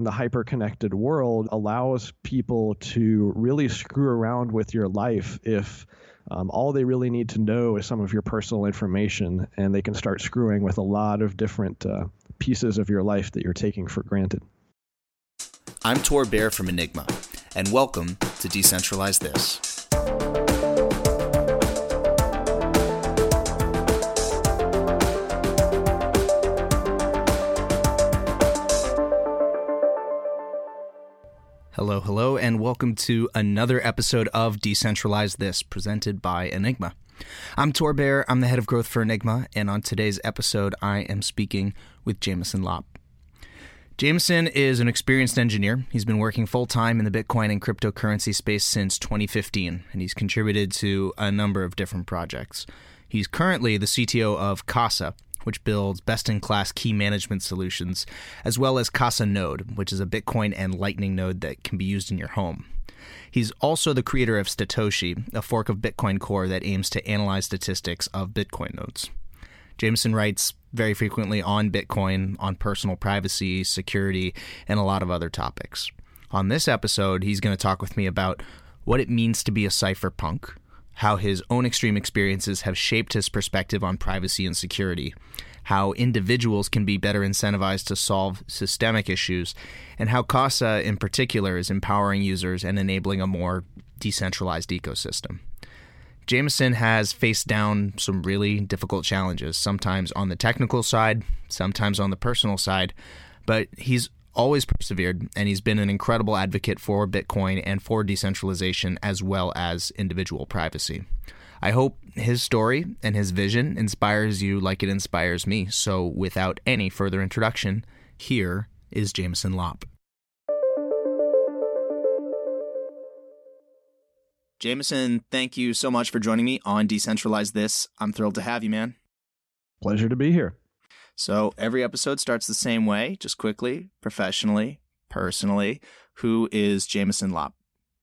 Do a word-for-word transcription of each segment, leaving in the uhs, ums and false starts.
The hyper-connected world allows people to really screw around with your life if um, all they really need to know is some of your personal information, and they can start screwing with a lot of different uh, pieces of your life that you're taking for granted. I'm Tor Bair from Enigma, and welcome to Decentralize This. Hello, hello, and welcome to another episode of Decentralize This, presented by Enigma. I'm Tor Bair, I'm the head of growth for Enigma, and on today's episode, I am speaking with Jameson Lopp. Jameson is an experienced engineer. He's been working full-time in the Bitcoin and cryptocurrency space since twenty fifteen, and he's contributed to a number of different projects. He's currently the C T O of Casa, which builds best-in-class key management solutions, as well as Casa Node, which is a Bitcoin and Lightning node that can be used in your home. He's also the creator of Statoshi, a fork of Bitcoin Core that aims to analyze statistics of Bitcoin nodes. Jameson writes very frequently on Bitcoin, on personal privacy, security, and a lot of other topics. On this episode, he's going to talk with me about what it means to be a cypherpunk, how his own extreme experiences have shaped his perspective on privacy and security, how individuals can be better incentivized to solve systemic issues, and how Casa in particular is empowering users and enabling a more decentralized ecosystem. Jameson has faced down some really difficult challenges, sometimes on the technical side, sometimes on the personal side, but he's always persevered, and he's been an incredible advocate for Bitcoin and for decentralization as well as individual privacy. I hope his story and his vision inspires you like it inspires me. So without any further introduction, here is Jameson Lopp. Jameson, thank you so much for joining me on Decentralize This. I'm thrilled to have you, man. Pleasure to be here. So every episode starts the same way, just quickly, professionally, personally. Who is Jameson Lopp?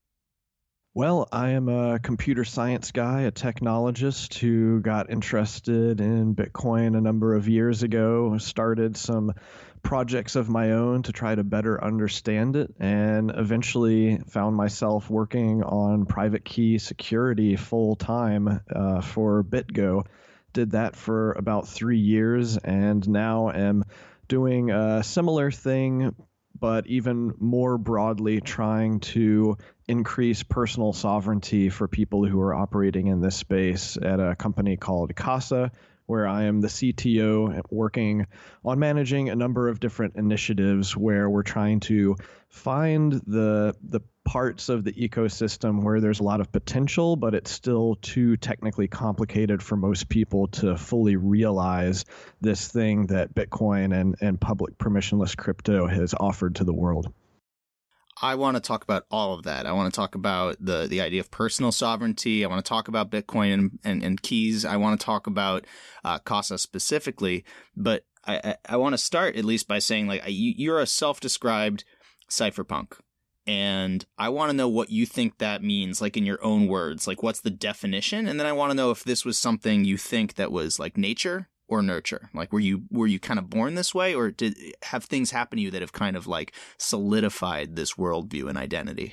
Well, I am a computer science guy, a technologist who got interested in Bitcoin a number of years ago, started some projects of my own to try to better understand it, and eventually found myself working on private key security full time uh, for BitGo. Did that for about three years and now am doing a similar thing, but even more broadly trying to increase personal sovereignty for people who are operating in this space at a company called Casa, where I am the C T O working on managing a number of different initiatives where we're trying to find the the parts of the ecosystem where there's a lot of potential, but it's still too technically complicated for most people to fully realize this thing that Bitcoin and, and public permissionless crypto has offered to the world. I want to talk about all of that. I want to talk about the, the idea of personal sovereignty. I want to talk about Bitcoin and, and, and keys. I want to talk about uh, Casa specifically. But I, I, I want to start at least by saying, like, you, you're a self-described cypherpunk. And I want to know what you think that means, like in your own words. Like, what's the definition? And then I want to know if this was something you think that was like nature or nurture. Like, were you were you kind of born this way, or did have things happen to you that have kind of like solidified this worldview and identity?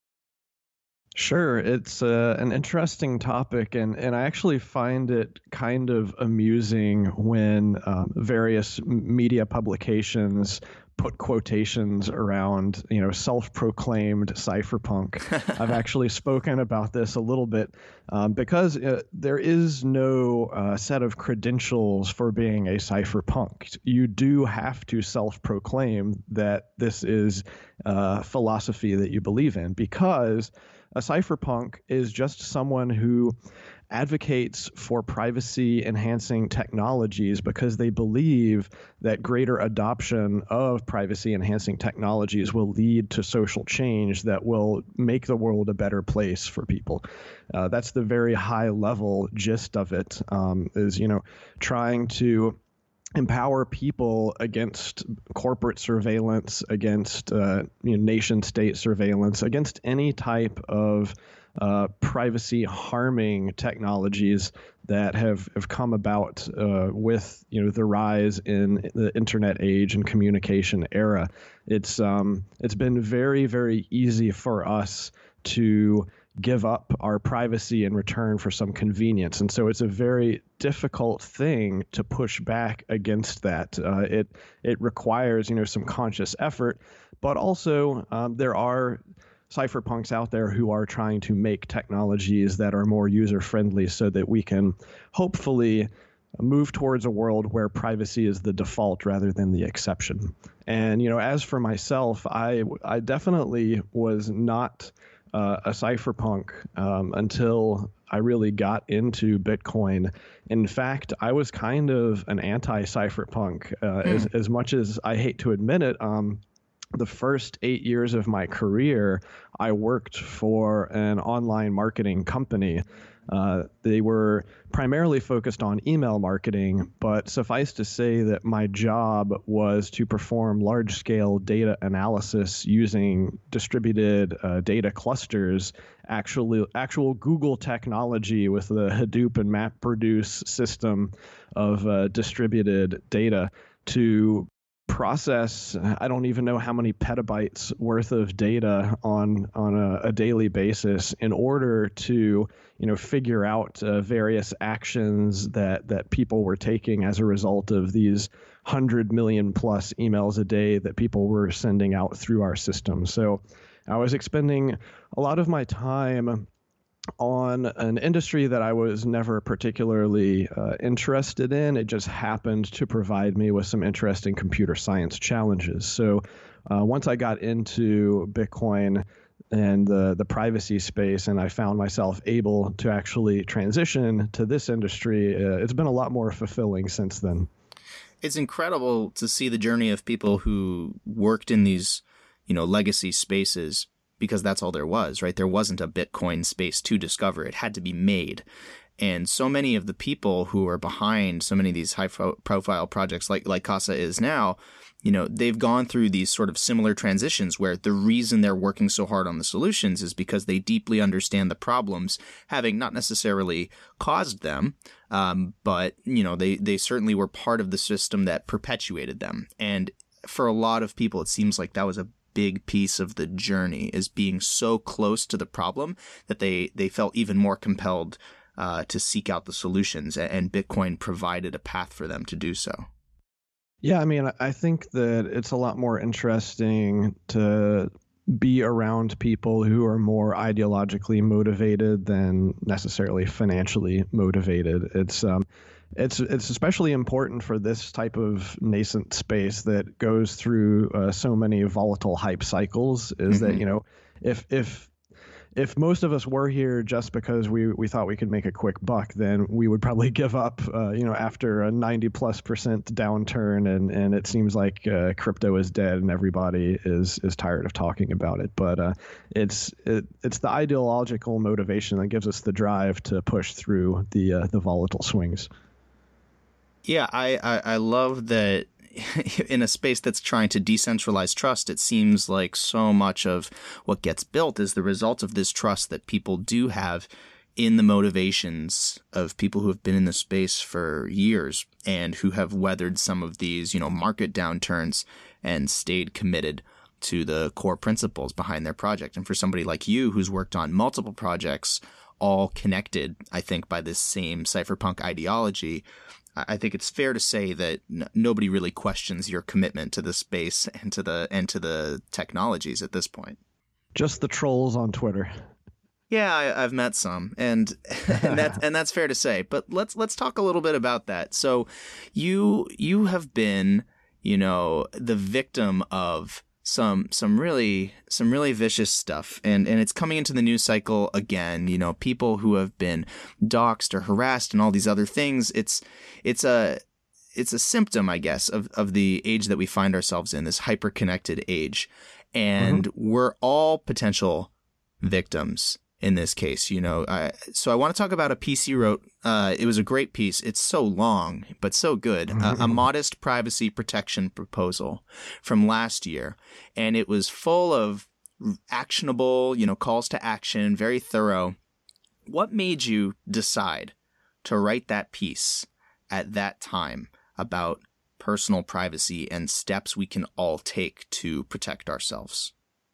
Sure. It's uh, an interesting topic, and, and I actually find it kind of amusing when um, various media publications put quotations around, you know, self-proclaimed cypherpunk. I've actually spoken about this a little bit um, because uh, there is no uh, set of credentials for being a cypherpunk. You do have to self-proclaim that this is a philosophy that you believe in, because a cypherpunk is just someone who advocates for privacy-enhancing technologies because they believe that greater adoption of privacy-enhancing technologies will lead to social change that will make the world a better place for people. Uh, that's the very high-level gist of it, um, is, you know, trying to empower people against corporate surveillance, against uh, you know, nation state surveillance, against any type of uh, privacy harming technologies that have, have come about uh, with you know the rise in the internet age and communication era. It's um, it's been very, very easy for us to give up our privacy in return for some convenience. And so it's a very difficult thing to push back against that. Uh, it it requires, you know, some conscious effort, but also um, there are cypherpunks out there who are trying to make technologies that are more user-friendly so that we can hopefully move towards a world where privacy is the default rather than the exception. And, you know, as for myself, I I definitely was not Uh, a cypherpunk um, until I really got into Bitcoin. In fact, I was kind of an anti-cypherpunk. Uh, mm. as, as much as I hate to admit it, um, the first eight years of my career, I worked for an online marketing company. Uh, they were primarily focused on email marketing, but suffice to say that my job was to perform large-scale data analysis using distributed uh, data clusters, actually actual Google technology with the Hadoop and MapReduce system of uh, distributed data to process, I don't even know how many petabytes worth of data on on a, a daily basis in order to, you know, figure out uh, various actions that that people were taking as a result of these hundred million plus emails a day that people were sending out through our system. So I was expending a lot of my time on an industry that I was never particularly uh, interested in. It just happened to provide me with some interesting computer science challenges. So uh, once I got into Bitcoin and the, the privacy space, and I found myself able to actually transition to this industry, uh, it's been a lot more fulfilling since then. It's incredible to see the journey of people who worked in these, you know, legacy spaces, because that's all there was, right? There wasn't a Bitcoin space to discover. It had to be made. And so many of the people who are behind so many of these high pro- profile projects like, like Casa is now, you know, they've gone through these sort of similar transitions where the reason they're working so hard on the solutions is because they deeply understand the problems, having not necessarily caused them, um, but, you know, they, they certainly were part of the system that perpetuated them. And for a lot of people, it seems like that was a big piece of the journey, is being so close to the problem that they, they felt even more compelled uh, to seek out the solutions, and Bitcoin provided a path for them to do so. Yeah, I mean, I think that it's a lot more interesting to be around people who are more ideologically motivated than necessarily financially motivated. It's um, It's it's especially important for this type of nascent space that goes through uh, so many volatile hype cycles. Is mm-hmm. that, you know, if if if most of us were here just because we, we thought we could make a quick buck, then we would probably give up, uh, you know, after a ninety plus percent downturn, and, and it seems like uh, crypto is dead and everybody is is tired of talking about it. But uh, it's it, it's the ideological motivation that gives us the drive to push through the uh, the volatile swings. Yeah, I, I, I love that in a space that's trying to decentralize trust, it seems like so much of what gets built is the result of this trust that people do have in the motivations of people who have been in the space for years and who have weathered some of these, you know, market downturns and stayed committed to the core principles behind their project. And for somebody like you who's worked on multiple projects, all connected, I think, by this same cypherpunk ideology, I think it's fair to say that n- nobody really questions your commitment to the space and to the and to the technologies at this point. Just the trolls on Twitter. Yeah, I, I've met some, and and that's and that's fair to say. But let's let's talk a little bit about that. So, you you have been, you know, the victim of some some really some really vicious stuff, and and it's coming into the news cycle again. You know, people who have been doxxed or harassed and all these other things. It's it's a it's a symptom, I guess, of of the age that we find ourselves in, this hyper-connected age, and mm-hmm. we're all potential victims in this case. You know, I, so I want to talk about a piece you wrote. Uh, it was a great piece. It's so long, but so good. Uh, a modest privacy protection proposal from last year. And it was full of actionable, you know, calls to action, very thorough. What made you decide to write that piece at that time about personal privacy and steps we can all take to protect ourselves?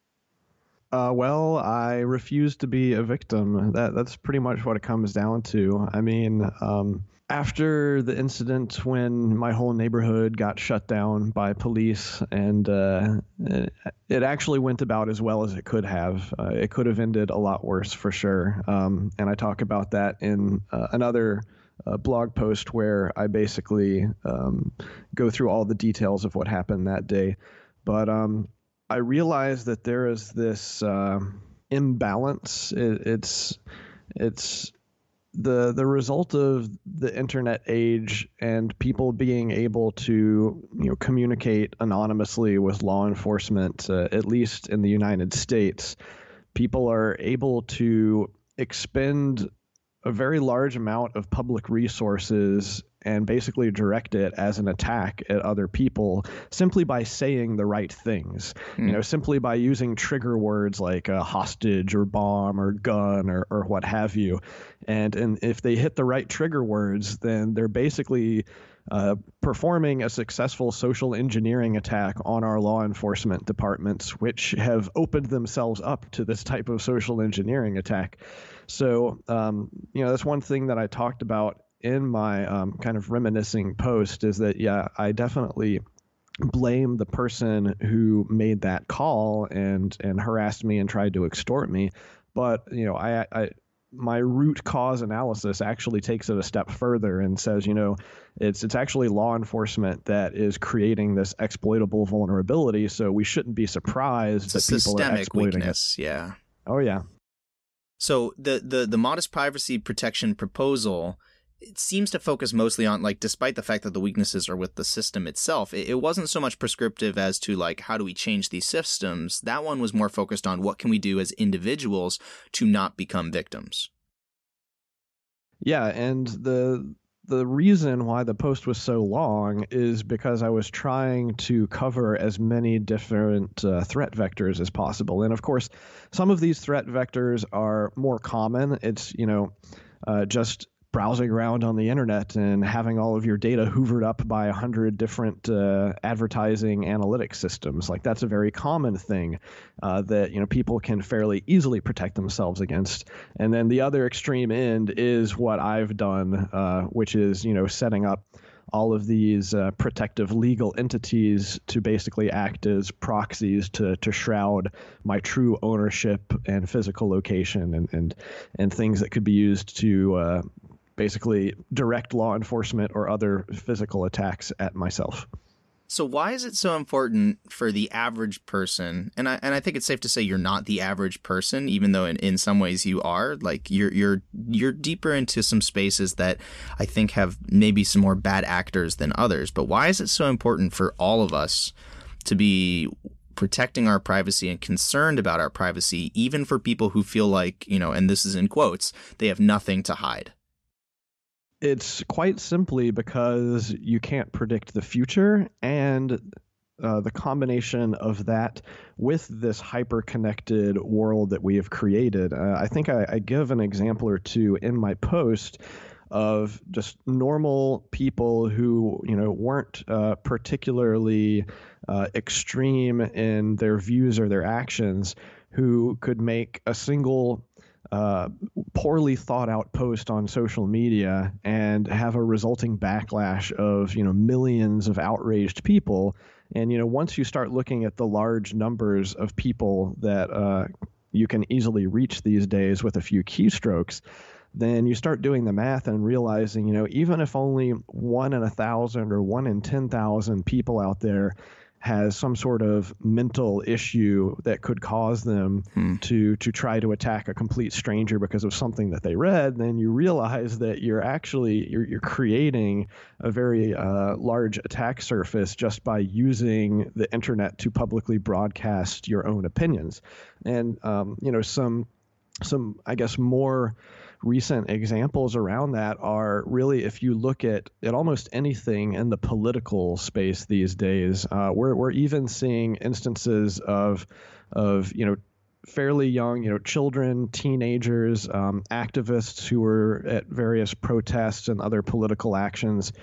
Uh, well, I refuse to be a victim. That that's pretty much what it comes down to. I mean, um, after the incident when my whole neighborhood got shut down by police, and uh, it, it actually went about as well as it could have. Uh, it could have ended a lot worse for sure. Um, and I talk about that in uh, another uh, blog post where I basically um, go through all the details of what happened that day. But um, I realized that there is this uh, imbalance. It, it's it's the the result of the internet age and people being able to you know communicate anonymously with law enforcement, uh, at least in the United States. People are able to expend a very large amount of public resources and basically direct it as an attack at other people simply by saying the right things, mm. you know, simply by using trigger words like a hostage or bomb or gun or, or what have you. And, and if they hit the right trigger words, then they're basically uh, performing a successful social engineering attack on our law enforcement departments, which have opened themselves up to this type of social engineering attack. So, um, you know, that's one thing that I talked about in my um, kind of reminiscing post is that, yeah, I definitely blame the person who made that call and and harassed me and tried to extort me. But, you know, I, I my root cause analysis actually takes it a step further and says, you know, it's it's actually law enforcement that is creating this exploitable vulnerability. So we shouldn't be surprised it's that people are exploiting weakness. it. Yeah. Oh, yeah. So the, the, the modest privacy protection proposal, it seems to focus mostly on, like, despite the fact that the weaknesses are with the system itself, it, it wasn't so much prescriptive as to, like, how do we change these systems? That one was more focused on what can we do as individuals to not become victims. Yeah, and the the reason why the post was so long is because I was trying to cover as many different uh, threat vectors as possible. And of course, some of these threat vectors are more common. It's, you know, uh, just browsing around on the internet and having all of your data hoovered up by a hundred different uh, advertising analytics systems. Like, that's a very common thing uh, that, you know, people can fairly easily protect themselves against. And then the other extreme end is what I've done, uh, which is, you know, setting up all of these uh, protective legal entities to basically act as proxies to to shroud my true ownership and physical location and and, and things that could be used to uh, basically direct law enforcement or other physical attacks at myself. So why is it so important for the average person? And I and I think it's safe to say you're not the average person, even though in, in some ways you are. Like, you're you're you're deeper into some spaces that I think have maybe some more bad actors than others. But why is it so important for all of us to be protecting our privacy and concerned about our privacy, even for people who feel like, you know, and this is in quotes, they have nothing to hide? It's quite simply because you can't predict the future, and uh, the combination of that with this hyper-connected world that we have created. Uh, I think I, I give an example or two in my post of just normal people who, you know, weren't uh, particularly uh, extreme in their views or their actions, who could make a single Uh, poorly thought out post on social media and have a resulting backlash of, you know, millions of outraged people. And, you know, once you start looking at the large numbers of people that uh, you can easily reach these days with a few keystrokes, then you start doing the math and realizing, you know, even if only one in a thousand or one in ten thousand people out there has some sort of mental issue that could cause them hmm. to to try to attack a complete stranger because of something that they read, then you realize that you're actually you're, you're creating a very uh, large attack surface just by using the internet to publicly broadcast your own opinions. And um, you know, some some, I guess, more recent examples around that are really, if you look at, at almost anything in the political space these days, uh, we're, we're even seeing instances of, of, you know, fairly young, you know, children, teenagers, um, activists who are at various protests and other political actions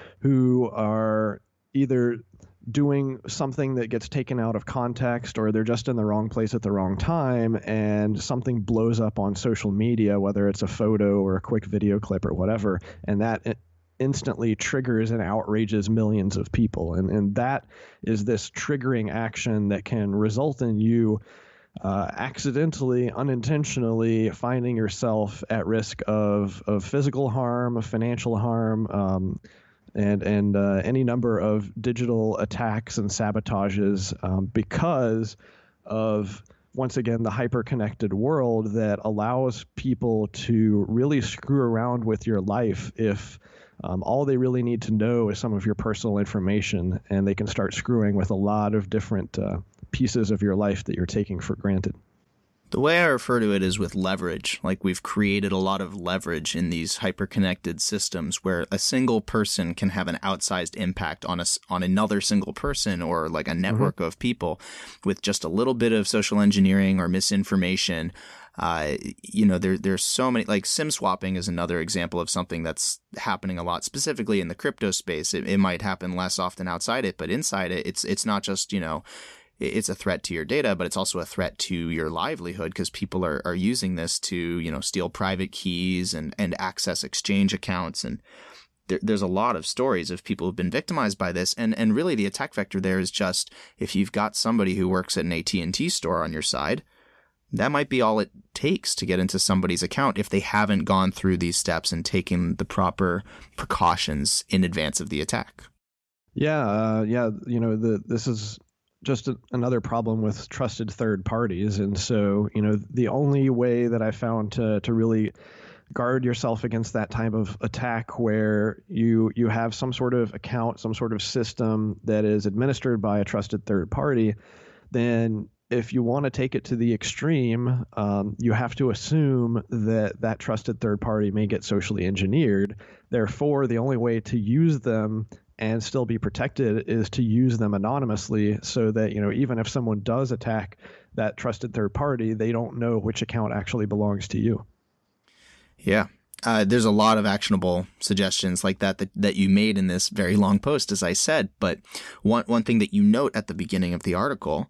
who are either doing something that gets taken out of context, or they're just in the wrong place at the wrong time, and something blows up on social media, whether it's a photo or a quick video clip or whatever, and that instantly triggers and outrages millions of people. And, and that is this triggering action that can result in you uh, accidentally, unintentionally finding yourself at risk of, of physical harm, financial harm, um, and and uh, any number of digital attacks and sabotages um, because of, once again, the hyper-connected world that allows people to really screw around with your life if um, all they really need to know is some of your personal information, and they can start screwing with a lot of different uh, pieces of your life that you're taking for granted. The way I refer to it is with leverage. Like, we've created a lot of leverage in these hyper-connected systems where a single person can have an outsized impact on us, on another single person, or like a network mm-hmm. of people with just a little bit of social engineering or misinformation. Uh, you know, there there's so many, like SIM swapping is another example of something that's happening a lot, specifically in the crypto space. It, it might happen less often outside it, but inside it, it's it's not just, you know, it's a threat to your data, but it's also a threat to your livelihood, because people are, are using this to, you know, steal private keys and, and access exchange accounts. And there, there's a lot of stories of people who've been victimized by this. And, and really the attack vector there is just, if you've got somebody who works at an A T and T store on your side, that might be all it takes to get into somebody's account if they haven't gone through these steps and taken the proper precautions in advance of the attack. Yeah. Uh, yeah. You know, the, this is just a, another problem with trusted third parties. And so, you know, the only way that I found to to really guard yourself against that type of attack, where you you have some sort of account, some sort of system that is administered by a trusted third party, then if you want to take it to the extreme, um, you have to assume that that trusted third party may get socially engineered. Therefore, the only way to use them and still be protected is to use them anonymously, so that, you know, even if someone does attack that trusted third party, they don't know which account actually belongs to you. Yeah. Uh, there's a lot of actionable suggestions like that, that that you made in this very long post, as I said. But one one thing that you note at the beginning of the article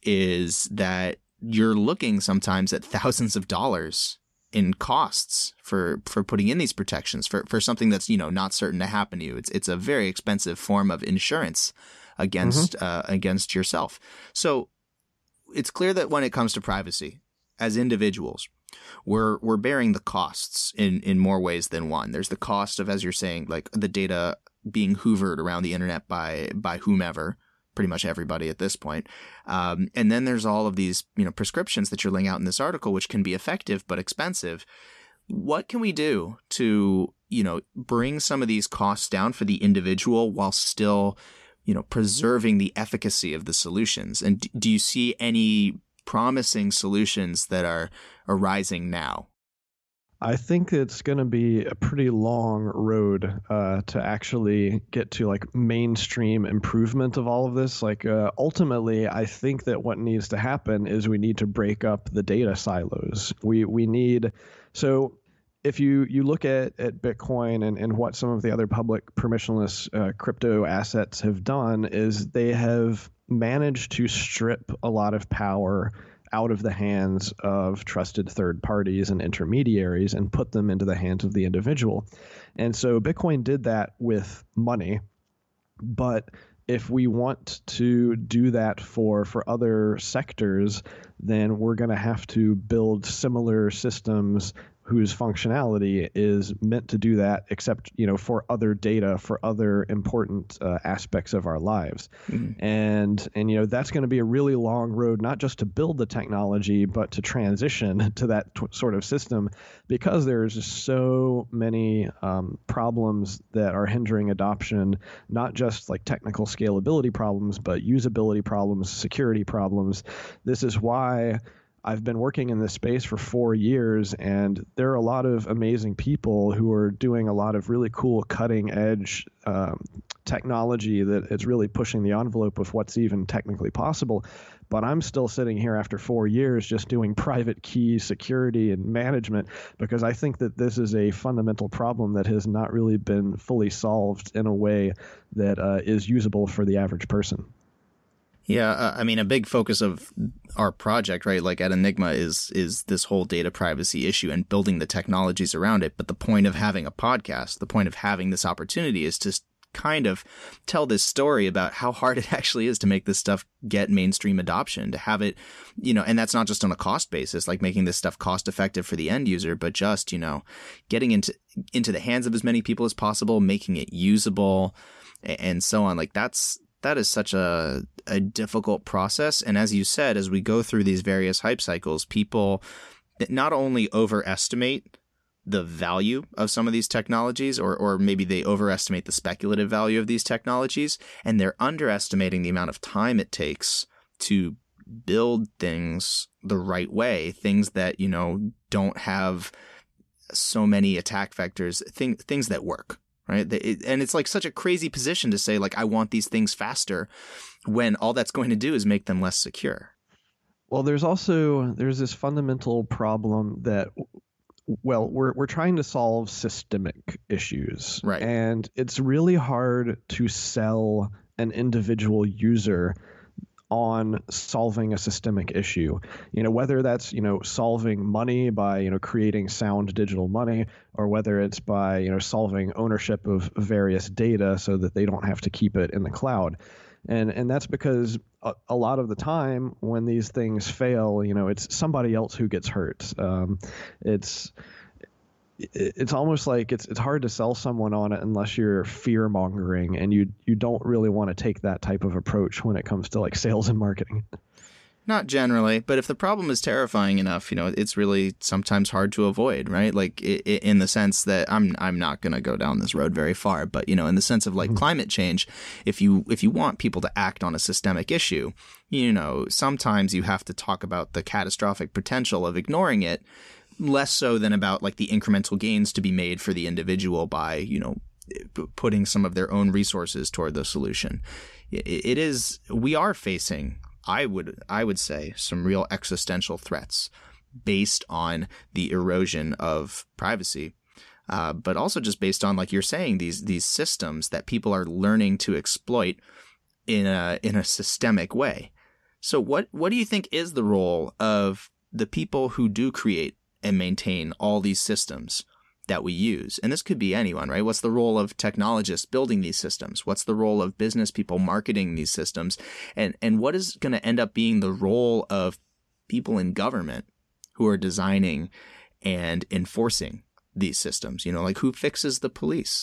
is that you're looking sometimes at thousands of dollars in costs for, for putting in these protections for, for something that's, you know, not certain to happen to you. It's it's a very expensive form of insurance against mm-hmm. uh, against yourself. So it's clear that when it comes to privacy, as individuals, we're we're bearing the costs in, in more ways than one. There's the cost of, as you're saying, like the data being hoovered around the internet by by whomever, pretty much everybody at this point. Um, and then there's all of these, you know, prescriptions that you're laying out in this article, which can be effective but expensive. What can we do to, you know, bring some of these costs down for the individual while still, you know, preserving the efficacy of the solutions? And do you see any promising solutions that are arising now? I think it's going to be a pretty long road uh, to actually get to like mainstream improvement of all of this. Like uh, ultimately, I think that what needs to happen is we need to break up the data silos. We we need so if you you look at at Bitcoin and, and what some of the other public permissionless uh, crypto assets have done, is they have managed to strip a lot of power out of the hands of trusted third parties and intermediaries and put them into the hands of the individual. And so Bitcoin did that with money. But if we want to do that for, for other sectors, then we're going to have to build similar systems whose functionality is meant to do that, except, you know, for other data, for other important uh, aspects of our lives. Mm-hmm. And, and, you know, that's going to be a really long road, not just to build the technology, but to transition to that t- sort of system, because there's just so many um, problems that are hindering adoption, not just like technical scalability problems, but usability problems, security problems. This is why I've been working in this space for four years, and there are a lot of amazing people who are doing a lot of really cool cutting edge um, technology that is really pushing the envelope of what's even technically possible. But I'm still sitting here after four years just doing private key security and management, because I think that this is a fundamental problem that has not really been fully solved in a way that uh, is usable for the average person. Yeah, uh, I mean, a big focus of our project, right, like at Enigma, is is this whole data privacy issue and building the technologies around it. But the point of having a podcast, the point of having this opportunity is to kind of tell this story about how hard it actually is to make this stuff get mainstream adoption, to have it, you know, and that's not just on a cost basis, like making this stuff cost effective for the end user, but just, you know, getting into into the hands of as many people as possible, making it usable, and so on. Like that's that is such a a difficult process. And as you said, as we go through these various hype cycles, people not only overestimate the value of some of these technologies, or or maybe they overestimate the speculative value of these technologies, and they're underestimating the amount of time it takes to build things the right way, things that, you know, don't have so many attack vectors, thing, things that work. Right. And it's like such a crazy position to say, like, I want these things faster, when all that's going to do is make them less secure. Well, there's also there's this fundamental problem that, well, we're we're trying to solve systemic issues. Right. And it's really hard to sell an individual user on solving a systemic issue, you know, whether that's, you know, solving money by, you know, creating sound digital money, or whether it's by, you know, solving ownership of various data so that they don't have to keep it in the cloud. And and that's because a, a lot of the time when these things fail, you know, it's somebody else who gets hurt. Um, it's It's almost like it's it's hard to sell someone on it unless you're fear mongering, and you you don't really want to take that type of approach when it comes to like sales and marketing. Not generally, but if the problem is terrifying enough, you know, it's really sometimes hard to avoid, right? Like it, it, in the sense that I'm I'm not going to go down this road very far, but you know, in the sense of like mm-hmm. climate change, if you if you want people to act on a systemic issue, you know, sometimes you have to talk about the catastrophic potential of ignoring it, less so than about like the incremental gains to be made for the individual by, you know, putting some of their own resources toward the solution. It is, we are facing, I would, I would say, some real existential threats based on the erosion of privacy, uh, but also just based on, like you're saying, these these systems that people are learning to exploit in a in a systemic way. So what what do you think is the role of the people who do create and maintain all these systems that we use? And this could be anyone, right? What's the role of technologists building these systems? What's the role of business people marketing these systems? And and what is going to end up being the role of people in government who are designing and enforcing these systems? You know, like who fixes the police?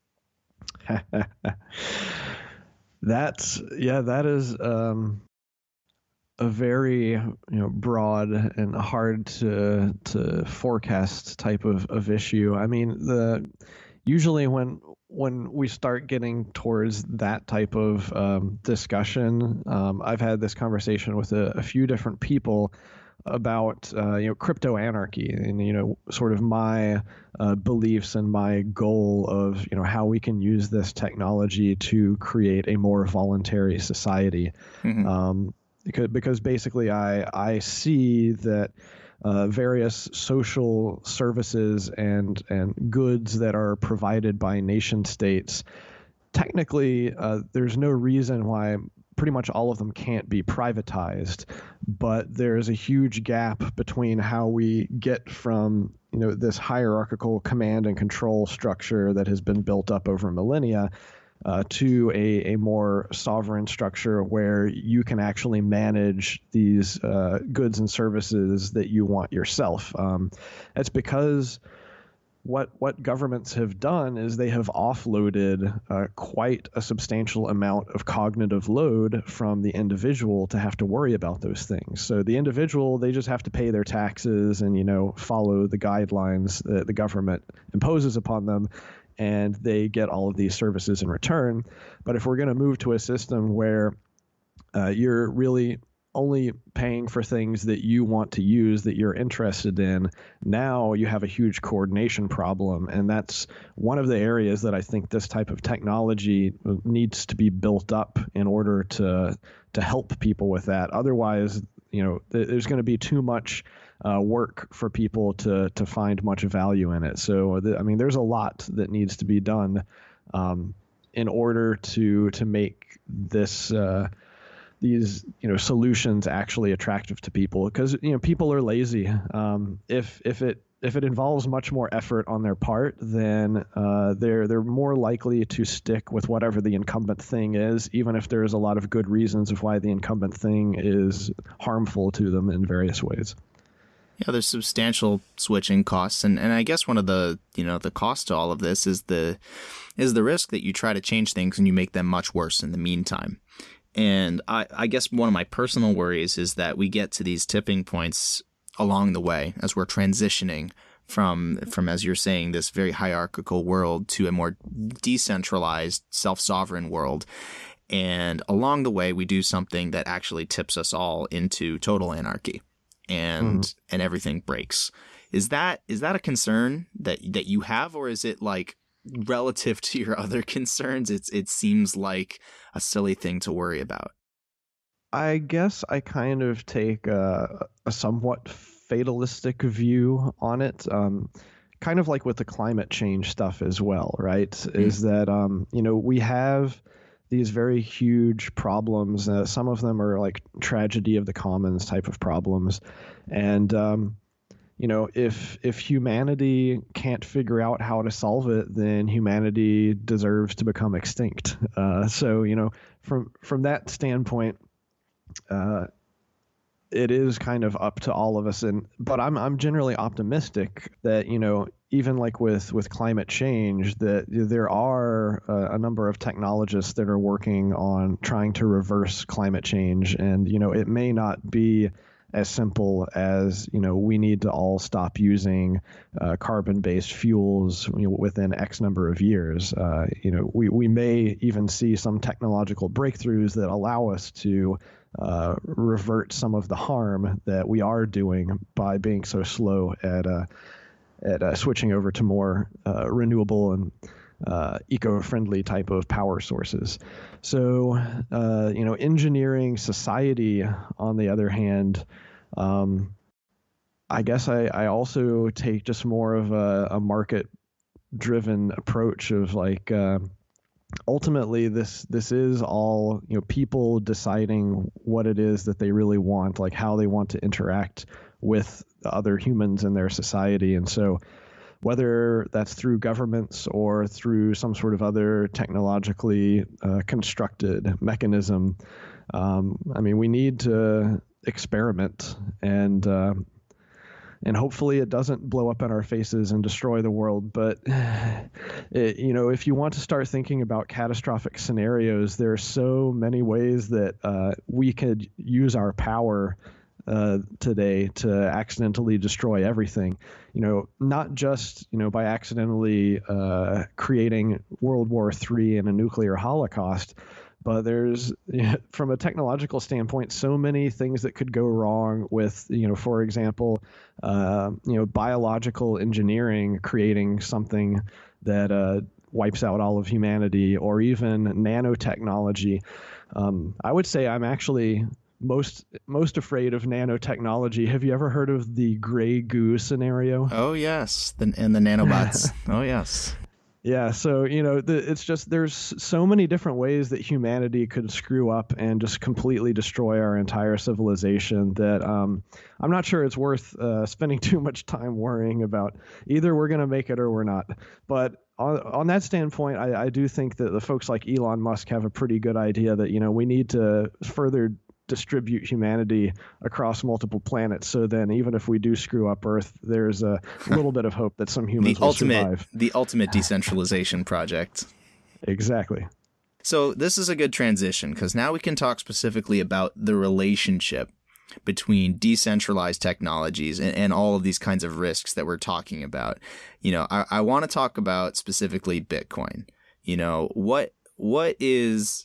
That's, yeah, that is um, a very, you know, broad and hard to to forecast type of, of issue. I mean, the usually when when we start getting towards that type of um, discussion, um, I've had this conversation with a, a few different people about uh, you know, crypto anarchy and, you know, sort of my uh, beliefs and my goal of, you know, how we can use this technology to create a more voluntary society. Mm-hmm. Um, because, because basically I I see that uh, various social services and and goods that are provided by nation states, technically uh, there's no reason why pretty much all of them can't be privatized, but there is a huge gap between how we get from, you know, this hierarchical command and control structure that has been built up over millennia uh, to a, a more sovereign structure where you can actually manage these uh, goods and services that you want yourself. Um, it's because What what governments have done is they have offloaded uh, quite a substantial amount of cognitive load from the individual to have to worry about those things. So the individual, they just have to pay their taxes and, you know, follow the guidelines that the government imposes upon them, and they get all of these services in return. But if we're going to move to a system where uh, you're really only paying for things that you want to use, that you're interested in. Now you have a huge coordination problem. And that's one of the areas that I think this type of technology needs to be built up in order to to help people with that. Otherwise, you know, th- there's going to be too much uh, work for people to to find much value in it. So, th- I mean, there's a lot that needs to be done um, in order to to make this uh, these you know solutions actually attractive to people, because you know people are lazy. Um, if if it if it involves much more effort on their part, then uh, they're they're more likely to stick with whatever the incumbent thing is, even if there's a lot of good reasons of why the incumbent thing is harmful to them in various ways. Yeah, there's substantial switching costs, and, and I guess one of the you know the cost to all of this is the is the risk that you try to change things and you make them much worse in the meantime. And I, I guess one of my personal worries is that we get to these tipping points along the way as we're transitioning from, from as you're saying, this very hierarchical world to a more decentralized, self-sovereign world. And along the way, we do something that actually tips us all into total anarchy, and mm. and everything breaks. Is that is that a concern that that you have, or is it like, relative to your other concerns, it's it seems like a silly thing to worry about? I guess I kind of take a, a somewhat fatalistic view on it, um, kind of like with the climate change stuff as well, right? Mm-hmm. Is that, um, you know, we have these very huge problems. Uh, some of them are like tragedy of the commons type of problems. And, um, you know, if if humanity can't figure out how to solve it, then humanity deserves to become extinct. Uh, so, you know, from from that standpoint, uh, it is kind of up to all of us. And but I'm I'm generally optimistic that, you know, even like with with climate change, that there are a, a number of technologists that are working on trying to reverse climate change. And, you know, it may not be as simple as, you know, we need to all stop using uh, carbon-based fuels, you know, within X number of years. Uh, you know, we, we may even see some technological breakthroughs that allow us to uh, revert some of the harm that we are doing by being so slow at uh, at uh, switching over to more uh, renewable and uh, eco-friendly type of power sources. So, uh, you know, engineering society, on the other hand, um, I guess I, I also take just more of a, a market-driven approach of like, uh, ultimately this this is all, you know, people deciding what it is that they really want, like how they want to interact with other humans in their society. And so whether that's through governments or through some sort of other technologically uh, constructed mechanism, um, I mean, we need to experiment, and uh, and hopefully it doesn't blow up in our faces and destroy the world. But, it, you know, if you want to start thinking about catastrophic scenarios, there are so many ways that uh, we could use our power Uh, today to accidentally destroy everything, you know, not just, you know, by accidentally uh, creating World War Three and a nuclear holocaust, but there's, you know, from a technological standpoint, so many things that could go wrong with, you know, for example, uh, you know, biological engineering, creating something that uh, wipes out all of humanity, or even nanotechnology. Um, I would say I'm actually most most afraid of nanotechnology. Have you ever heard of the gray goo scenario? Oh yes, the, and the nanobots. Oh yes. Yeah, so, you know, the, it's just, there's so many different ways that humanity could screw up and just completely destroy our entire civilization that um, I'm not sure it's worth uh, spending too much time worrying about. Either we're going to make it or we're not. But on, on that standpoint, I, I do think that the folks like Elon Musk have a pretty good idea that, you know, we need to further distribute humanity across multiple planets, so then even if we do screw up Earth, there's a little bit of hope that some humans the will ultimate, survive. The ultimate decentralization project. Exactly. So this is a good transition, because now we can talk specifically about the relationship between decentralized technologies and, and all of these kinds of risks that we're talking about. You know, I, I want to talk about specifically Bitcoin. You know, what what is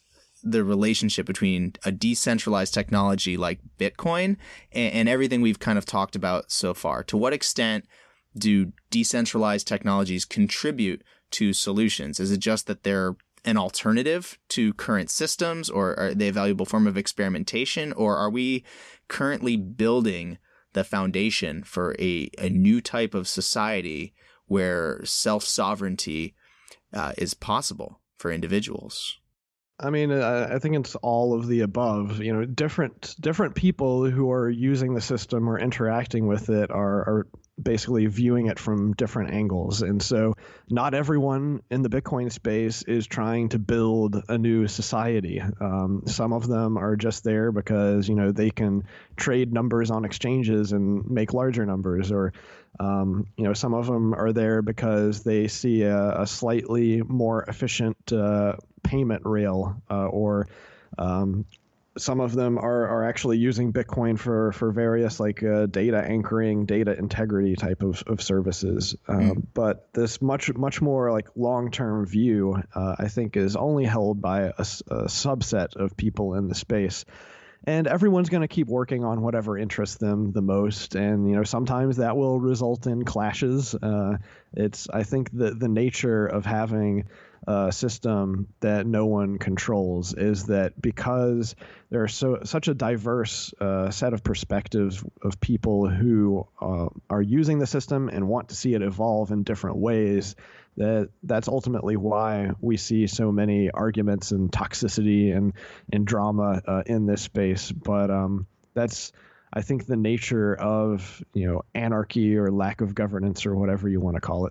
the relationship between a decentralized technology like Bitcoin and, and everything we've kind of talked about so far. To what extent do decentralized technologies contribute to solutions? Is it just that they're an alternative to current systems, or are they a valuable form of experimentation, or are we currently building the foundation for a, a new type of society where self-sovereignty uh, is possible for individuals? I mean, I think it's all of the above. You know, different different people who are using the system or interacting with it are, are basically viewing it from different angles. And so not everyone in the Bitcoin space is trying to build a new society. Um, some of them are just there because, you know, they can trade numbers on exchanges and make larger numbers, or Um, you know, some of them are there because they see a, a slightly more efficient uh, payment rail, uh, or um, some of them are, are actually using Bitcoin for, for various like uh, data anchoring, data integrity type of, of services. Um, mm. But this much, much more like long-term view, uh, I think, is only held by a, a subset of people in the space. And everyone's going to keep working on whatever interests them the most. And, you know, sometimes that will result in clashes. Uh, it's, I think, the, the nature of having a system that no one controls is that because there are so such a diverse uh, set of perspectives of people who uh, are using the system and want to see it evolve in different ways, that that's ultimately why we see so many arguments and toxicity and, and drama uh, in this space. But um, that's, I think, the nature of, you know, anarchy or lack of governance or whatever you want to call it.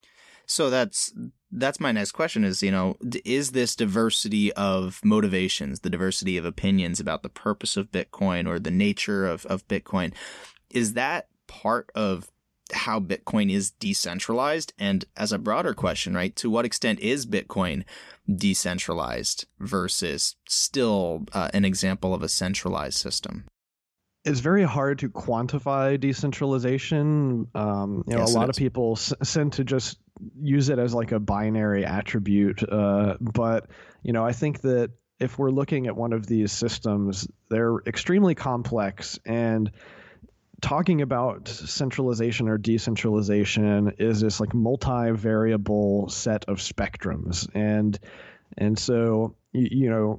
So that's that's my next question is, you know, is this diversity of motivations, the diversity of opinions about the purpose of Bitcoin or the nature of, of Bitcoin, is that part of how Bitcoin is decentralized? And as a broader question, right, to what extent is Bitcoin decentralized versus still uh, an example of a centralized system? It's very hard to quantify decentralization. Um, you know, yes, a lot of people s- tend to just use it as like a binary attribute. Uh, but, you know, I think that if we're looking at one of these systems, they're extremely complex, and talking about centralization or decentralization is this like multi-variable set of spectrums. And, and so, you, you know,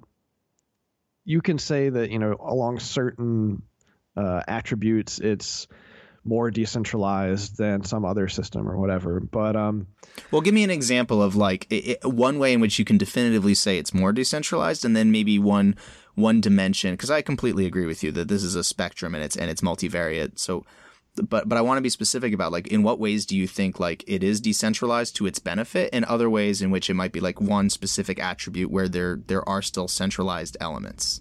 you can say that, you know, along certain uh, attributes, it's more decentralized than some other system or whatever. But, um, well, give me an example of like it, it, one way in which you can definitively say it's more decentralized, and then maybe one, one dimension, because I completely agree with you that this is a spectrum and it's, and it's multivariate. So, but, but I want to be specific about like, in what ways do you think like it is decentralized to its benefit, and other ways in which it might be like one specific attribute where there, there are still centralized elements?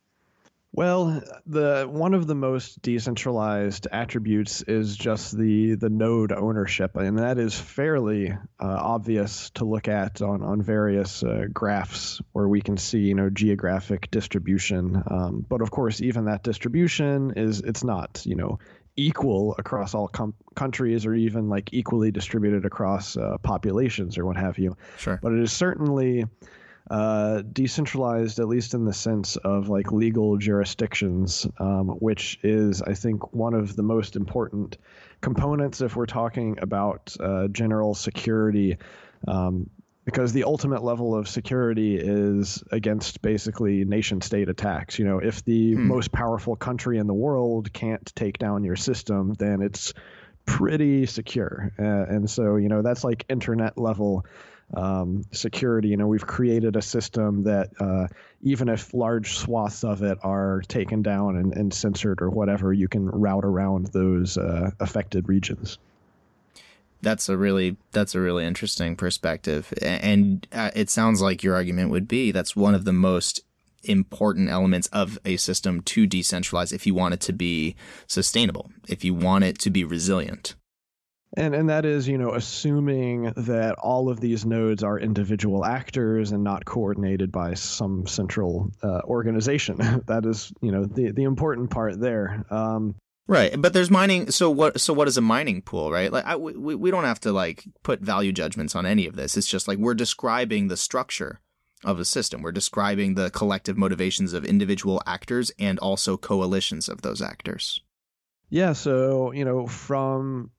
Well, the one of the most decentralized attributes is just the the node ownership, and that is fairly uh, obvious to look at on on various uh, graphs where we can see, you know, geographic distribution. Um, but of course, even that distribution is it's not, you know, equal across all com- countries or even like equally distributed across uh, populations or what have you. Sure. But it is certainly Uh, decentralized, at least in the sense of like legal jurisdictions, um, which is, I think, one of the most important components if we're talking about uh, general security, um, because the ultimate level of security is against basically nation state attacks. You know, if the hmm. most powerful country in the world can't take down your system, then it's pretty secure. Uh, and so, you know, that's like internet level Um, security. You know, we've created a system that uh, even if large swaths of it are taken down and, and censored or whatever, you can route around those uh, affected regions. That's a really that's a really interesting perspective, and uh, it sounds like your argument would be that's one of the most important elements of a system to decentralize if you want it to be sustainable, if you want it to be resilient. And and that is, you know, assuming that all of these nodes are individual actors and not coordinated by some central uh, organization. That is, you know, the the important part there. Um, right, but there's mining. So what? So what is a mining pool, right? Like I, we we don't have to like put value judgments on any of this. It's just like we're describing the structure of a system. We're describing the collective motivations of individual actors and also coalitions of those actors. Yeah, so, you know, from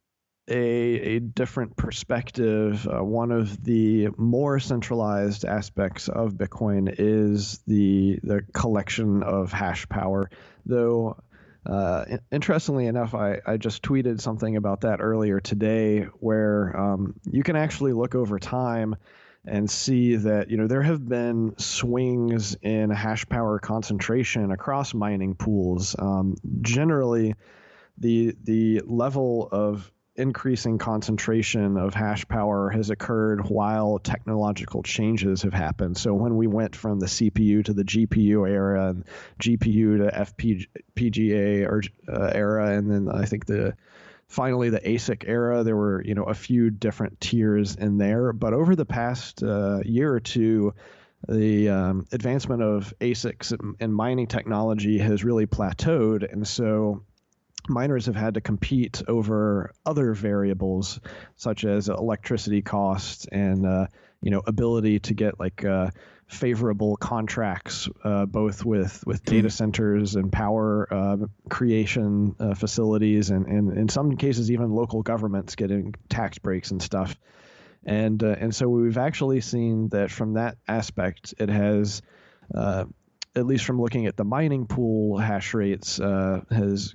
a, a different perspective, uh, one of the more centralized aspects of Bitcoin is the the collection of hash power. Though, uh, interestingly enough, I, I just tweeted something about that earlier today, where um, you can actually look over time and see that, you know, there have been swings in hash power concentration across mining pools. Um, generally, the the level of increasing concentration of hash power has occurred while technological changes have happened. So when we went from the C P U to the G P U era, and G P U to F P G A or uh, era, and then I think the finally the A S I C era, there were, you know, a few different tiers in there. But over the past uh, year or two, the um, advancement of A S I Cs and mining technology has really plateaued, and so miners have had to compete over other variables such as electricity costs and uh, you know ability to get like uh, favorable contracts uh, both with with data centers and power uh, creation uh, facilities, and, and in some cases even local governments getting tax breaks and stuff. And uh, and so we've actually seen that from that aspect, it has uh, at least from looking at the mining pool hash rates uh, has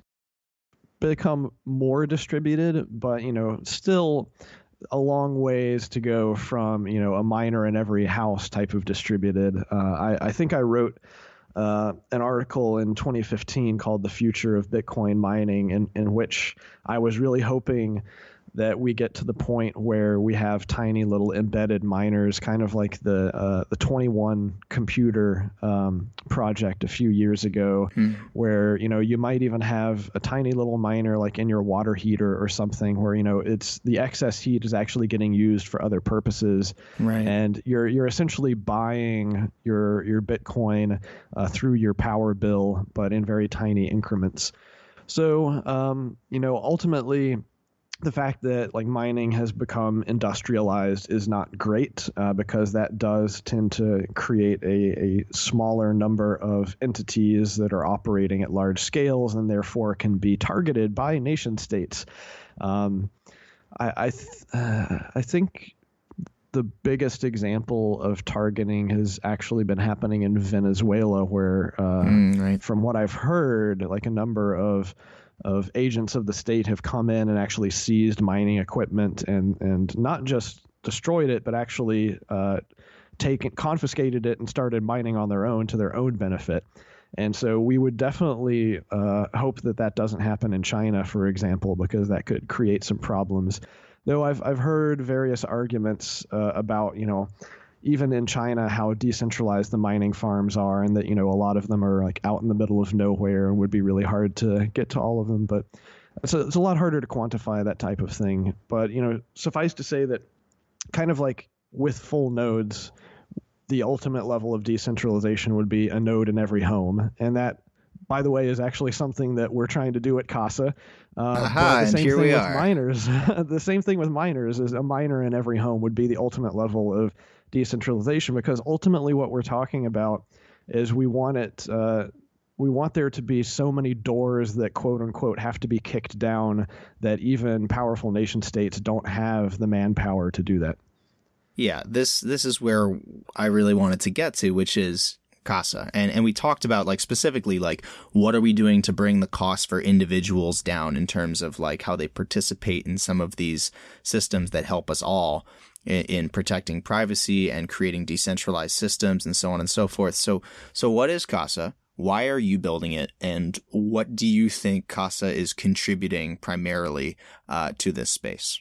become more distributed, but, you know, still a long ways to go from, you know, a miner in every house type of distributed. Uh, I, I think I wrote uh, an article in twenty fifteen called The Future of Bitcoin Mining, in, in which I was really hoping that we get to the point where we have tiny little embedded miners, kind of like the uh, the twenty-one computer um, project a few years ago, hmm. where, you know, you might even have a tiny little miner like in your water heater or something, where, you know, it's the excess heat is actually getting used for other purposes, right? And you're you're essentially buying your your Bitcoin uh, through your power bill, but in very tiny increments. So, um, you know, ultimately, the fact that like mining has become industrialized is not great uh, because that does tend to create a, a smaller number of entities that are operating at large scales and therefore can be targeted by nation states. Um, I I, th- uh, I think the biggest example of targeting has actually been happening in Venezuela, where uh, mm, right. from what I've heard, like a number of of agents of the state have come in and actually seized mining equipment and, and not just destroyed it, but actually uh, taken, confiscated it and started mining on their own to their own benefit. And so we would definitely uh, hope that that doesn't happen in China, for example, because that could create some problems. Though I've I've heard various arguments uh, about, you know, even in China, how decentralized the mining farms are, and that, you know, a lot of them are like out in the middle of nowhere and would be really hard to get to all of them. But it's a, it's a lot harder to quantify that type of thing. But, you know, suffice to say that kind of like with full nodes, the ultimate level of decentralization would be a node in every home. And that, by the way, is actually something that we're trying to do at Casa. Uh, Aha, the same and here thing we with are. Miners. The same thing with miners is a miner in every home would be the ultimate level of decentralization, because ultimately what we're talking about is we want it uh, we want there to be so many doors that quote unquote have to be kicked down that even powerful nation states don't have the manpower to do that. Yeah, this this is where I really wanted to get to, which is Casa. And and we talked about like specifically like what are we doing to bring the cost for individuals down in terms of like how they participate in some of these systems that help us all in, in protecting privacy and creating decentralized systems and so on and so forth. So so what is Casa? Why are you building it? And what do you think Casa is contributing primarily uh, to this space?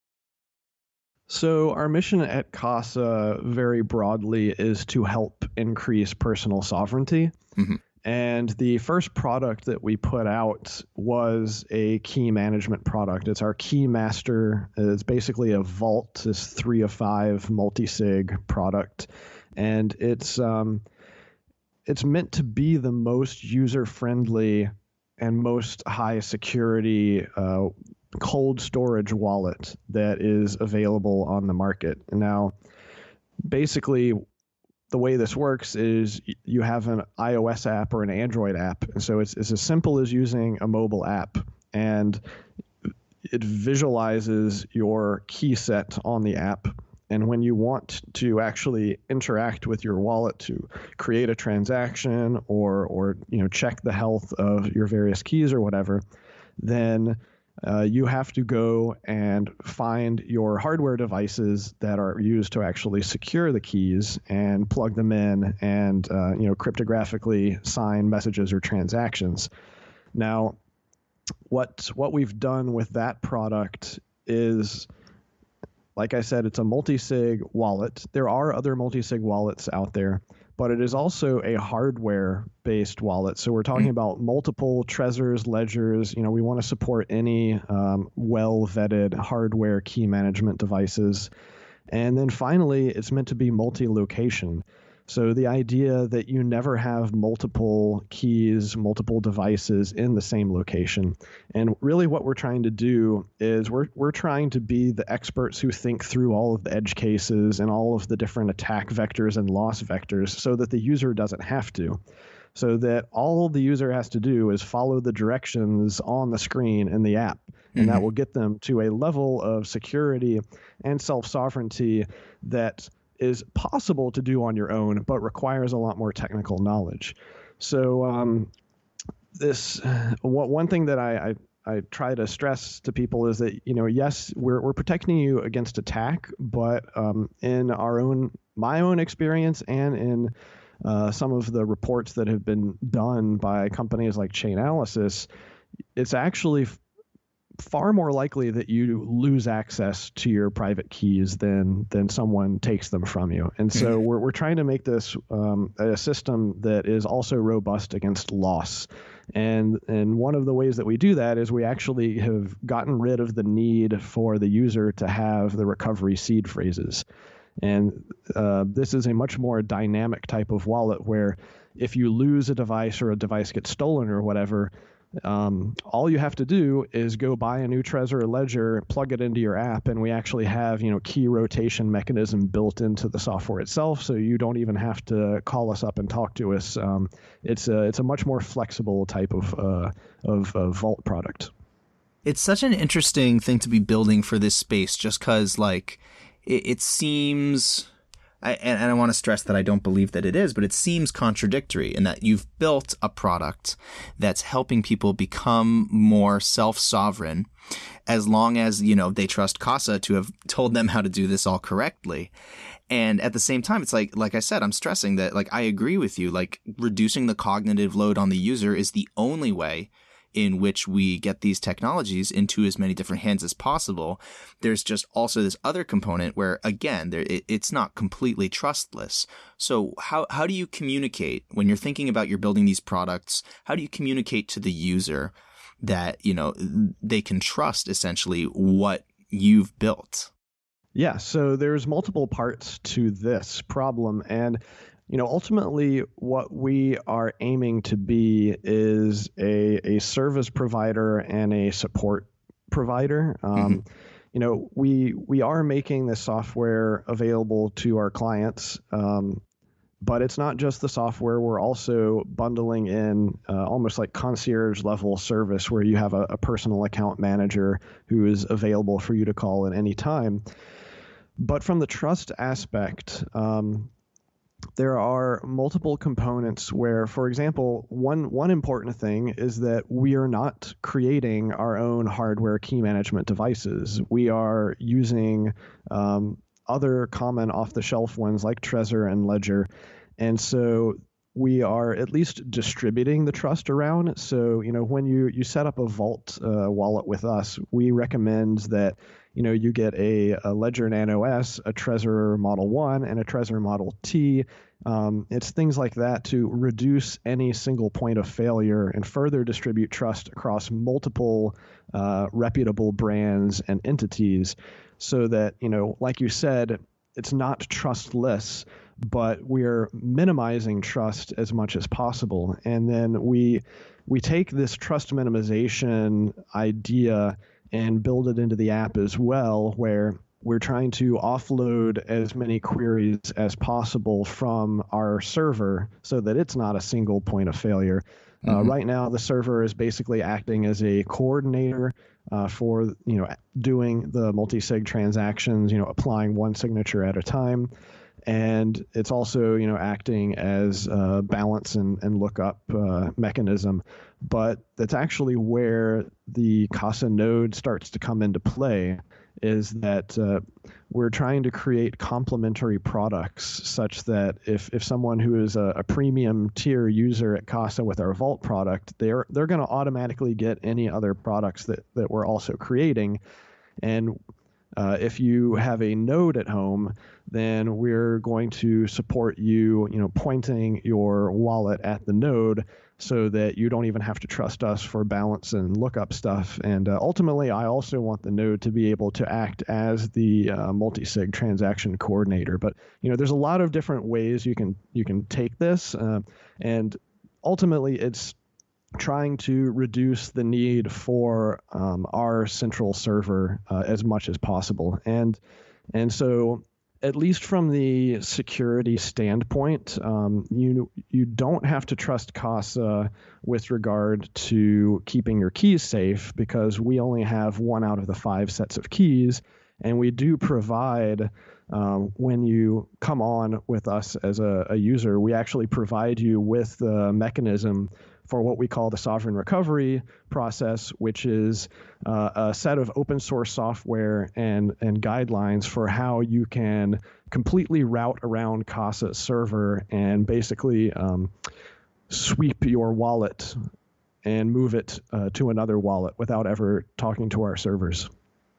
So our mission at Casa very broadly is to help increase personal sovereignty. Mm-hmm. And the first product that we put out was a key management product. It's our Key Master. It's basically a vault, this three of five multi-sig product. And it's um, it's meant to be the most user-friendly and most high security uh, cold storage wallet that is available on the market. Now, basically, the way this works is you have an iOS app or an Android app. And so it's, it's as simple as using a mobile app, and it visualizes your key set on the app. And when you want to actually interact with your wallet to create a transaction or, or you know, check the health of your various keys or whatever, then uh, you have to go and find your hardware devices that are used to actually secure the keys and plug them in and uh, you know, cryptographically sign messages or transactions. Now, what what we've done with that product is, like I said, it's a multi-sig wallet. There are other multi-sig wallets out there, but it is also a hardware-based wallet. So we're talking about multiple Trezors, ledgers. You know, we want to support any um, well-vetted hardware key management devices. And then finally, it's meant to be multi-location. So the idea that you never have multiple keys, multiple devices in the same location. And really what we're trying to do is we're we're trying to be the experts who think through all of the edge cases and all of the different attack vectors and loss vectors so that the user doesn't have to. So that all the user has to do is follow the directions on the screen in the app. And mm-hmm. that will get them to a level of security and self-sovereignty that is possible to do on your own, but requires a lot more technical knowledge. So um, this what, one thing that I, I I try to stress to people is that, you know, yes, we're we're protecting you against attack, but um, in our own my own experience and in uh, some of the reports that have been done by companies like Chainalysis, it's actually far more likely that you lose access to your private keys than than someone takes them from you. And so we're we're trying to make this um, a system that is also robust against loss. And and one of the ways that we do that is we actually have gotten rid of the need for the user to have the recovery seed phrases. And uh, this is a much more dynamic type of wallet where if you lose a device or a device gets stolen or whatever, Um, all you have to do is go buy a new Trezor or Ledger, plug it into your app, and we actually have, you know, key rotation mechanism built into the software itself, so you don't even have to call us up and talk to us. Um, it's a it's a much more flexible type of uh, of uh, vault product. It's such an interesting thing to be building for this space, just because, like, it, it seems. I, and, and I want to stress that I don't believe that it is, but it seems contradictory in that you've built a product that's helping people become more self-sovereign as long as, you know, they trust Casa to have told them how to do this all correctly. And at the same time, it's like, like I said, I'm stressing that, like, I agree with you, like, reducing the cognitive load on the user is the only way in which we get these technologies into as many different hands as possible. There's just also this other component where, again, there it, it's not completely trustless. So how how do you communicate when you're thinking about you're building these products? How do you communicate to the user that, you know, they can trust essentially what you've built? Yeah, so there's multiple parts to this problem. And you know, ultimately, what we are aiming to be is a, a service provider and a support provider. Um, mm-hmm. You know, we we are making this software available to our clients, um, but it's not just the software. We're also bundling in uh, almost like concierge level service where you have a, a personal account manager who is available for you to call at any time. But from the trust aspect, um, there are multiple components where, for example, one one important thing is that we are not creating our own hardware key management devices. We are using um, other common off-the-shelf ones like Trezor and Ledger. And so we are at least distributing the trust around. So, you know, when you, you set up a Vault uh, wallet with us, we recommend that, you know, you get a, a Ledger Nano S, a Trezor Model one, and a Trezor Model T. Um, it's things like that to reduce any single point of failure and further distribute trust across multiple uh, reputable brands and entities so that, you know, like you said, it's not trustless, but we're minimizing trust as much as possible. And then we we take this trust minimization idea and build it into the app as well, where we're trying to offload as many queries as possible from our server so that it's not a single point of failure. Mm-hmm. Uh, right now, the server is basically acting as a coordinator uh, for, you know, doing the multi-sig transactions, you know, applying one signature at a time. And it's also, you know, acting as a balance and, and lookup uh, mechanism. But that's actually where the Casa node starts to come into play, is that uh, we're trying to create complementary products such that if, if someone who is a, a premium tier user at Casa with our Vault product, they're they're going to automatically get any other products that, that we're also creating. And Uh, if you have a node at home, then we're going to support you, you know, pointing your wallet at the node so that you don't even have to trust us for balance and lookup stuff. And uh, ultimately, I also want the node to be able to act as the uh, multi-sig transaction coordinator. But, you know, there's a lot of different ways you can you can take this, uh, and ultimately, it's trying to reduce the need for um, our central server uh, as much as possible. And and so at least from the security standpoint, um, you you don't have to trust Casa with regard to keeping your keys safe, because we only have one out of the five sets of keys. And we do provide, um, when you come on with us as a, a user, we actually provide you with the mechanism for what we call the sovereign recovery process, which is uh, a set of open source software and, and guidelines for how you can completely route around Casa's server and basically um, sweep your wallet and move it uh, to another wallet without ever talking to our servers.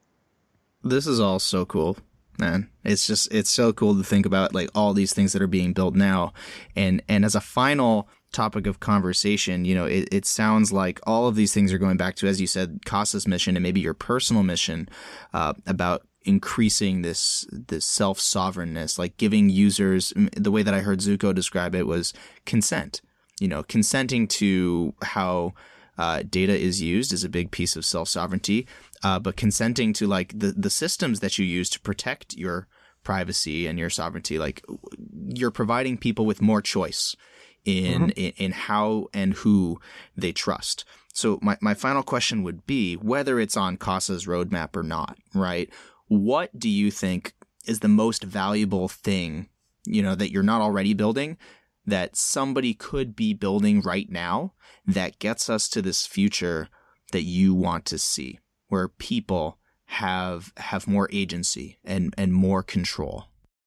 This is all so cool, man. It's just, it's so cool to think about, like, all these things that are being built now. And, and as a final topic of conversation, you know, it, it sounds like all of these things are going back to, as you said, Casa's mission and maybe your personal mission uh, about increasing this this self-sovereignness, like giving users, the way that I heard Zooko describe it was consent. You know, consenting to how uh, data is used is a big piece of self-sovereignty, uh, but consenting to like the, the systems that you use to protect your privacy and your sovereignty, like you're providing people with more choice in, mm-hmm. in, in how and who they trust. So my, my final question would be, whether it's on Casa's roadmap or not, right? What do you think is the most valuable thing, you know, that you're not already building, that somebody could be building right now that gets us to this future that you want to see, where people have have more agency and, and more control?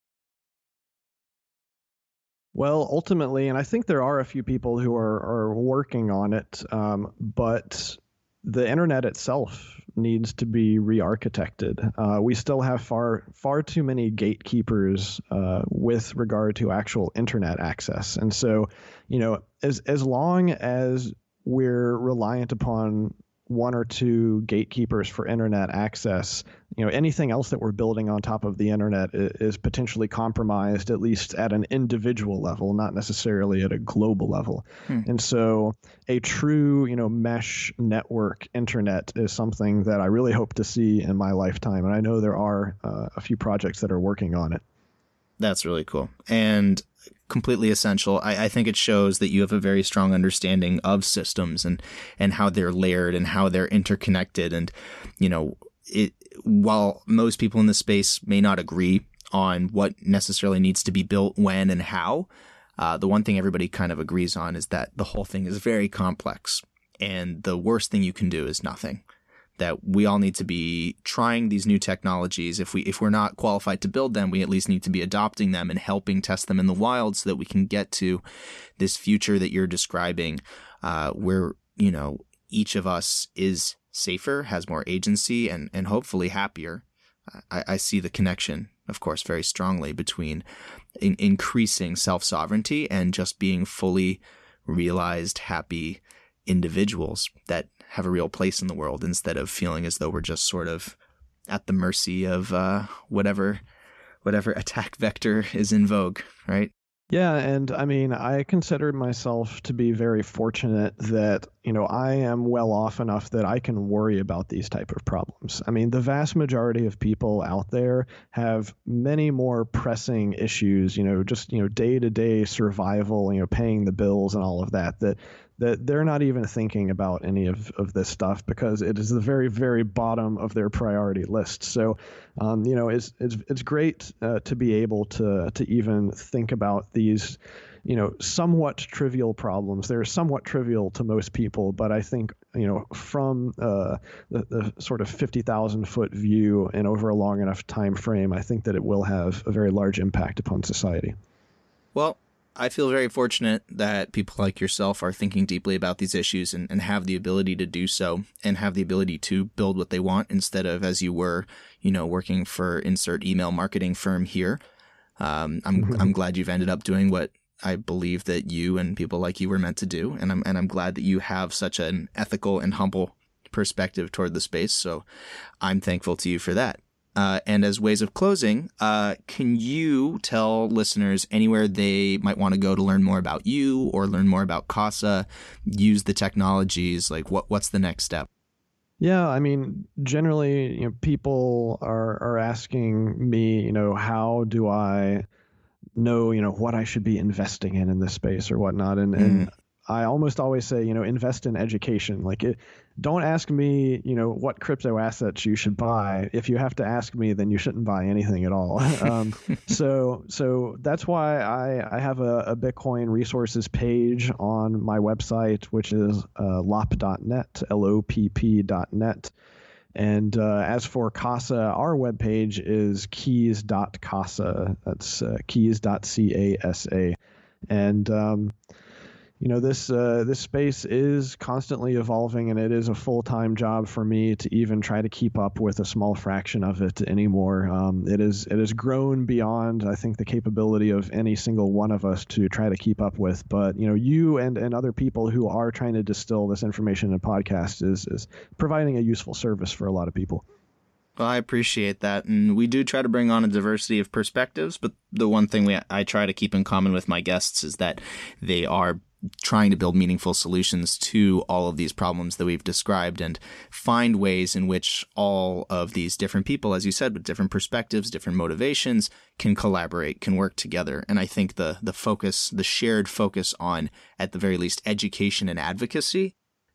Well, ultimately, and I think there are a few people who are, are working on it, um, but the internet itself needs to be re-architected. Uh, we still have far far too many gatekeepers uh, with regard to actual internet access. And so, you know, as as long as we're reliant upon one or two gatekeepers for internet access, you know, anything else that we're building on top of the internet is, is potentially compromised, at least at an individual level, not necessarily at a global level. Hmm. And so a true, you know, mesh network internet is something that I really hope to see in my lifetime. And I know there are uh, a few projects that are working on it. That's really cool. And completely essential. I, I think it shows that you have a very strong understanding of systems and, and how they're layered and how they're interconnected. And, you know, it, while most people in this space may not agree on what necessarily needs to be built when and how, uh, the one thing everybody kind of agrees on is that the whole thing is very complex. And the worst thing you can do is nothing. That we all need to be trying these new technologies. If we if we're not qualified to build them, we at least need to be adopting them and helping test them in the wild so that we can get to this future that you're describing, uh, where, you know, each of us is safer, has more agency, and and hopefully happier. I, I see the connection, of course, very strongly between in, increasing self-sovereignty and just being fully realized, happy individuals that have a real place in the world, instead of feeling as though we're just sort of at the mercy of uh, whatever whatever attack vector is in vogue, right? Yeah, and I mean, I consider myself to be very fortunate that, you know, I am well off enough that I can worry about these type of problems. I mean, the vast majority of people out there have many more pressing issues, you know, just, you know, day-to-day survival, you know, paying the bills and all of that, that that they're not even thinking about any of, of this stuff because it is the very, very bottom of their priority list. So, um, you know, it's it's it's great uh, to be able to to even think about these, you know, somewhat trivial problems. They're somewhat trivial to most people, but I think, you know, from uh, the, the sort of fifty thousand foot view and over a long enough time frame, I think that it will have a very large impact upon society. Well, I feel very fortunate that people like yourself are thinking deeply about these issues and, and have the ability to do so and have the ability to build what they want instead of, as you were, you know, working for insert email marketing firm here. Um, I'm I'm glad you've ended up doing what I believe that you and people like you were meant to do, and I'm and I'm glad that you have such an ethical and humble perspective toward the space. So I'm thankful to you for that. Uh, and as ways of closing, uh, can you tell listeners anywhere they might want to go to learn more about you or learn more about Casa, use the technologies? Like, what what's the next step? Yeah, I mean, generally, you know, people are are asking me, you know, how do I know, you know, what I should be investing in in this space or whatnot, and Mm. and I almost always say, you know, invest in education. Like, it, don't ask me, you know, what crypto assets you should buy. If you have to ask me, then you shouldn't buy anything at all. um, so, so that's why I, I have a, a Bitcoin resources page on my website, which is uh, lop dot net, L O P P dot net. And uh, as for Casa, our webpage is keys dot casa. That's uh, keys dot casa. And um, you know, this uh, this space is constantly evolving, and it is a full-time job for me to even try to keep up with a small fraction of it anymore. Um, it is it has grown beyond, I think, the capability of any single one of us to try to keep up with. But you know, you and, and other people who are trying to distill this information in a podcast is is providing a useful service for a lot of people. Well, I appreciate that, and we do try to bring on a diversity of perspectives. But the one thing we I try to keep in common with my guests is that they are trying to build meaningful solutions to all of these problems that we've described and find ways in which all of these different people, as you said, with different perspectives, different motivations, can collaborate, can work together. And I think the the focus, the shared focus on, at the very least, education and advocacy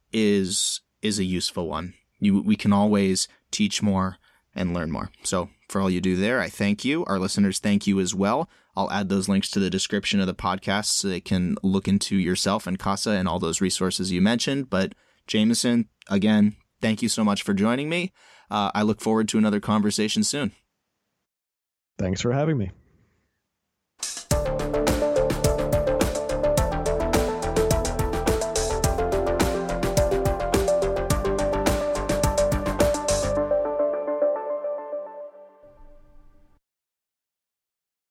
is is a useful one. You, we can always teach more and learn more. So for all you do there, I thank you. Our listeners thank you as well. I'll add those links to the description of the podcast so they can look into yourself and Casa and all those resources you mentioned. But Jameson, again, thank you so much for joining me. Uh, I look forward to another conversation soon. Thanks for having me.